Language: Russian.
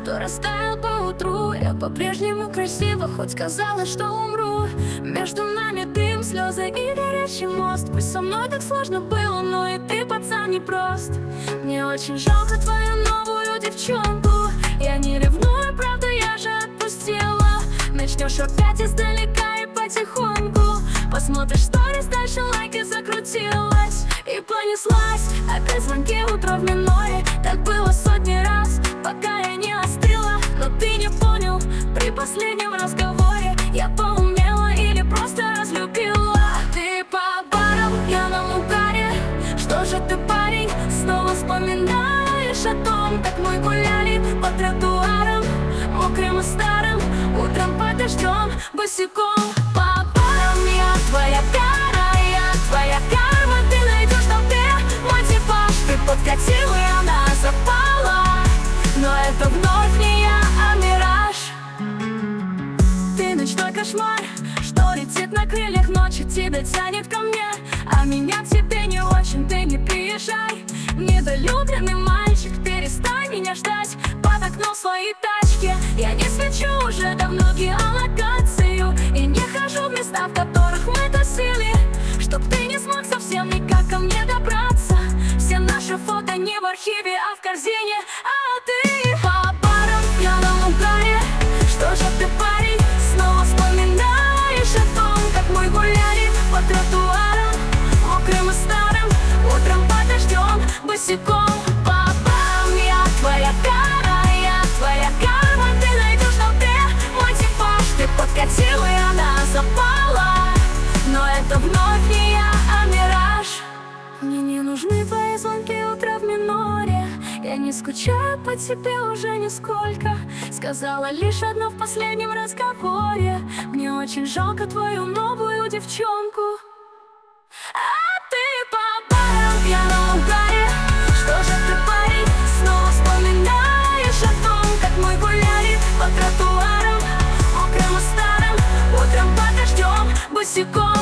что растаял поутру. Я по-прежнему красива, хоть казалось, что умру. Между нами дым, слезы и горящий мост. Пусть со мной так сложно было, но и ты, пацан, не прост. Мне очень жалко твою новую девчонку. Я не ревную, правда, я же отпустила. Начнешь опять издалека и потихоньку. Посмотришь сторис, дальше лайки, закрутилась и понеслась. Опять звонки, утро в миноре. Так было сотни раз, пока я не остыла. Но ты не понял, при последнем разговоре я поумнела или просто разлюбила. Ты по барам, я на угаре. Что же ты, парень, снова вспоминаешь о том, как мы гуляли по тротуарам, мокрым и старым, утром под дождем, босиком. По барам я твоя кара, я твоя карма. Ты найдешь в толпе мой типаж. Ты подкатил, и она запала. Но это вновь не я, а мираж. Ты ночной кошмар, что летит на крыльях ночи, тебя тянет ко мне, а меня к тебе не очень. Ты не приезжай, недолюбленный мальчик, перестань меня ждать под окном своей тачки. Я не свечу уже давно геолокацию и не хожу в места, в которых мы тусили, чтоб ты не смог совсем никак ко мне добраться. Все наши фото не в архиве, а в корзине. А ты по барам, я на угаре. Что же ты, парень, снова вспоминаешь о том, как мы гуляли по тротуарам, мокрым и старым, утром под дождем, босиком. По барам я твоя кара, я твоя карма. Ты найдешь в толпе мой типаж. Ты подкатил, и она запала. Но это вновь не я, а мираж. Мне не нужны твои звонки, утро в миноре. Я не скучаю по тебе уже нисколько. Сказала лишь одно в последнем разговоре: мне очень жалко твою новую девчонку. А ты по барам, я на угаре. Что же ты, парень, снова вспоминаешь о том, как мы гуляли по тротуарам, мокрым и старым, утром под дождем, босиком.